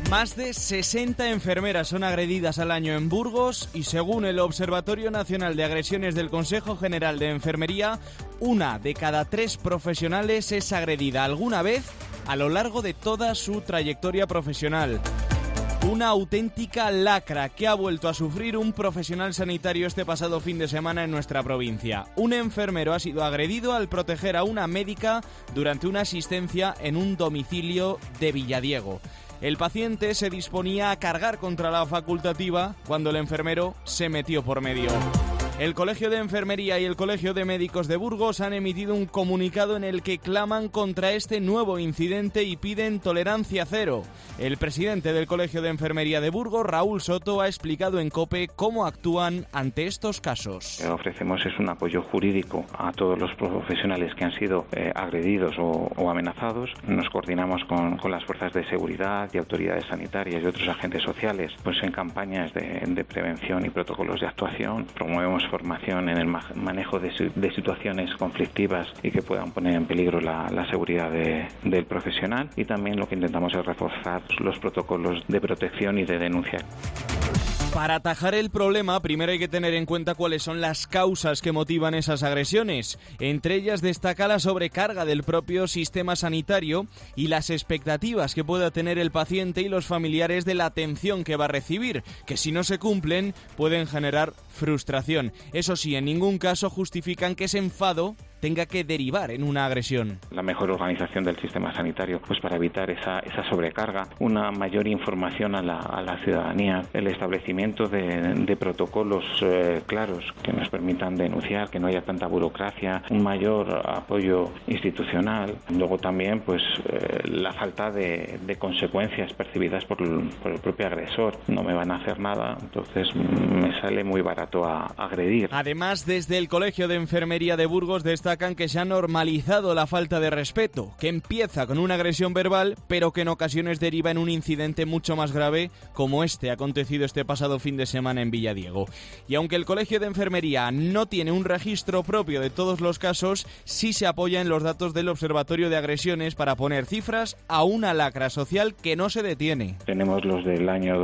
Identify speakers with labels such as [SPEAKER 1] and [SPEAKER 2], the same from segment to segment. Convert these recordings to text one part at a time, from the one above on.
[SPEAKER 1] Más de 60 enfermeras son agredidas al año en Burgos y según el Observatorio Nacional de Agresiones del Consejo General de Enfermería, 1 de cada 3 profesionales es agredida alguna vez a lo largo de toda su trayectoria profesional. Una auténtica lacra que ha vuelto a sufrir un profesional sanitario este pasado fin de semana en nuestra provincia. Un enfermero ha sido agredido al proteger a una médica durante una asistencia en un domicilio de Villadiego. El paciente se disponía a cargar contra la facultativa cuando el enfermero se metió por medio. El Colegio de Enfermería y el Colegio de Médicos de Burgos han emitido un comunicado en el que claman contra este nuevo incidente y piden tolerancia cero. El presidente del Colegio de Enfermería de Burgos, Raúl Soto, ha explicado en COPE cómo actúan ante estos casos.
[SPEAKER 2] Lo que ofrecemos es un apoyo jurídico a todos los profesionales que han sido agredidos o amenazados. Nos coordinamos con las fuerzas de seguridad y autoridades sanitarias y otros agentes sociales pues en campañas de prevención y protocolos de actuación. Promovemos formación en el manejo de situaciones conflictivas y que puedan poner en peligro la seguridad del profesional, y también lo que intentamos es reforzar los protocolos de protección y de denuncia.
[SPEAKER 1] Para atajar el problema, primero hay que tener en cuenta cuáles son las causas que motivan esas agresiones. Entre ellas destaca la sobrecarga del propio sistema sanitario y las expectativas que pueda tener el paciente y los familiares de la atención que va a recibir, que si no se cumplen pueden generar frustración. Eso sí, en ningún caso justifican que ese enfado tenga que derivar en una agresión.
[SPEAKER 2] La mejor organización del sistema sanitario, pues para evitar esa sobrecarga, una mayor información a la ciudadanía, el establecimiento de protocolos claros que nos permitan denunciar, que no haya tanta burocracia, un mayor apoyo institucional. Luego también pues la falta de consecuencias percibidas por el propio agresor. No me van a hacer nada, entonces me sale muy barato a agredir.
[SPEAKER 1] Además, desde el Colegio de Enfermería de Burgos destacan que se ha normalizado la falta de respeto, que empieza con una agresión verbal, pero que en ocasiones deriva en un incidente mucho más grave, como este acontecido este pasado fin de semana en Villadiego. Y aunque el Colegio de Enfermería no tiene un registro propio de todos los casos, sí se apoya en los datos del Observatorio de Agresiones para poner cifras a una lacra social que no se detiene.
[SPEAKER 2] Tenemos los del año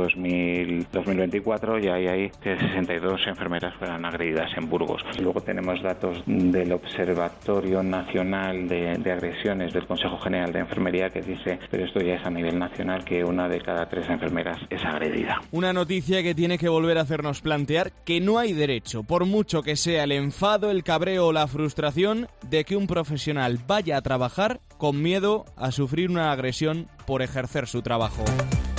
[SPEAKER 2] 2024 y ahí hay que 62 enfermeras fueron agredidas en Burgos. Luego tenemos datos del Observatorio Nacional de Agresiones del Consejo General de Enfermería que dice, pero esto ya es a nivel nacional, que 1 de cada 3 enfermeras es agredida.
[SPEAKER 1] Una noticia que tiene que volver a hacernos plantear que no hay derecho, por mucho que sea el enfado, el cabreo o la frustración, de que un profesional vaya a trabajar con miedo a sufrir una agresión por ejercer su trabajo.